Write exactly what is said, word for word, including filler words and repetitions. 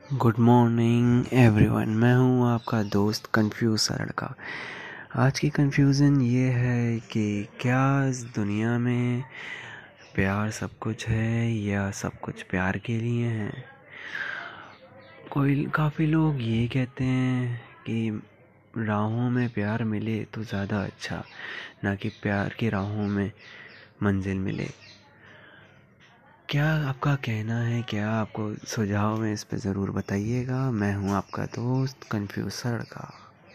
Good morning everyone. मैं हूँ आपका दोस्त कंफ्यूज सा लड़का। आज की कंफ्यूजन ये है कि क्या इस दुनिया में प्यार सब कुछ है या सब कुछ प्यार के लिए है। कोई काफ़ी लोग ये कहते हैं कि राहों में प्यार मिले तो ज़्यादा अच्छा, ना कि प्यार की राहों में मंजिल मिले। क्या आपका कहना है? क्या आपको सुझाव में इस पे ज़रूर बताइएगा। मैं हूँ आपका दोस्त कंफ्यूज सा लड़का।